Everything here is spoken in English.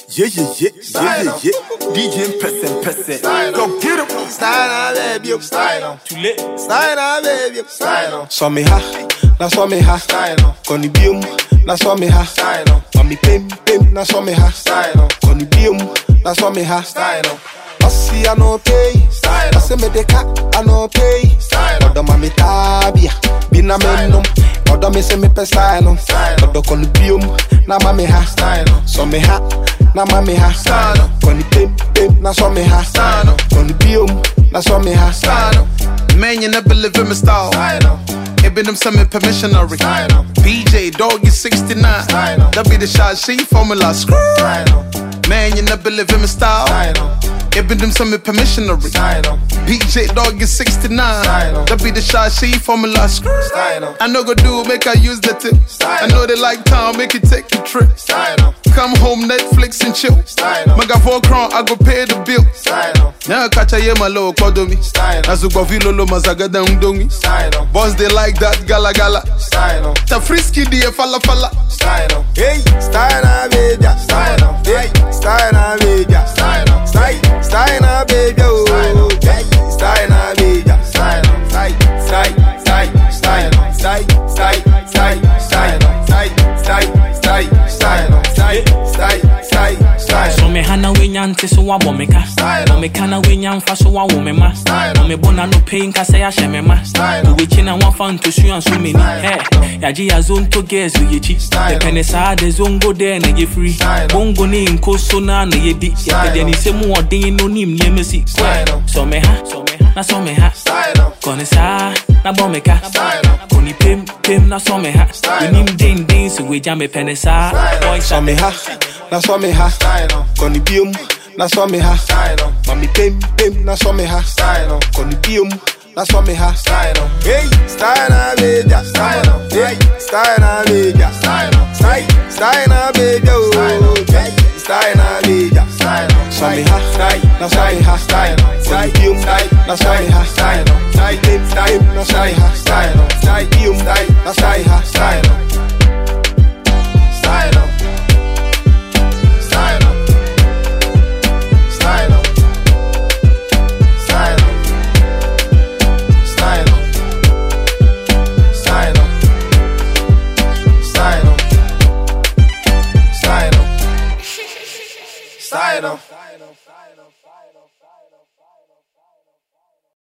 Yeah. DJ person. Go get him. Style baby, style. Too late. Style baby, style. So me ha, na so me ha. Style. Koni biom, na so me ha. Style. Mami pim, na so me ha. Style. Koni biom, na so me ha. Style. Asi I no pay. Style. Ase me deka I no pay. Style. Odo mami tabia, bina menum. Odo me se me pe style. Odo koni biom, na mami ha. Style. So me ha, na mami ha. Style. Koni pim, na so me ha. Style. Koni biom, na so me ha. Style. Man, you never live in my style. Style. It been them some permissionary. Style. BJ, dog is 69. Style. That be the shot, she formula. Screw. Style. Man, you never live in my style. Style. It been them some permissionary. Style. BJ, dog is 69. Style. That be the shot, she formula. Screw. Style. I know go do, make I use the tip. Style. I know they like town, make it take a trip. Style. Come home, Netflix and chill. Style. Maga 4 crown, I go pay the bill. Style. Now catch a yema low kodomi. Style. Nazuko vilo lo mazaga dongi. Style. Boss they like that gala. Style. Ta frisky die fala. Style. Hey, Style baby, style. Hey, style baby, style. Style baby, oh. Hey, style baby, style. So me hana we nyante so wa bomeka. No me kana we nyamfa so wa wo me ma. No me bona no pain ka say ahye me ma. We china one fan to su and so many. Hey, ya ji azon to guess we chi. The penesa de zongo there na ye free. Bongo ni nko so na ye di. Ya de ni se mu odin no nim ye mesi. So me ha, na so me ha. Kone sa na bomeka. Koni pim na so me ha. We nim din so we jam me penesa. Boy so me ha, na so me ha. Koni biom, na so me ha. Mami pim, na so me ha. Koni biom, na so me ha. Hey, style baby, style. Hey, style baby, style. Style baby, oh. Hey, style baby, style. So me ha, na so me ha. Koni biom, na so me ha. Pim, na so me ha.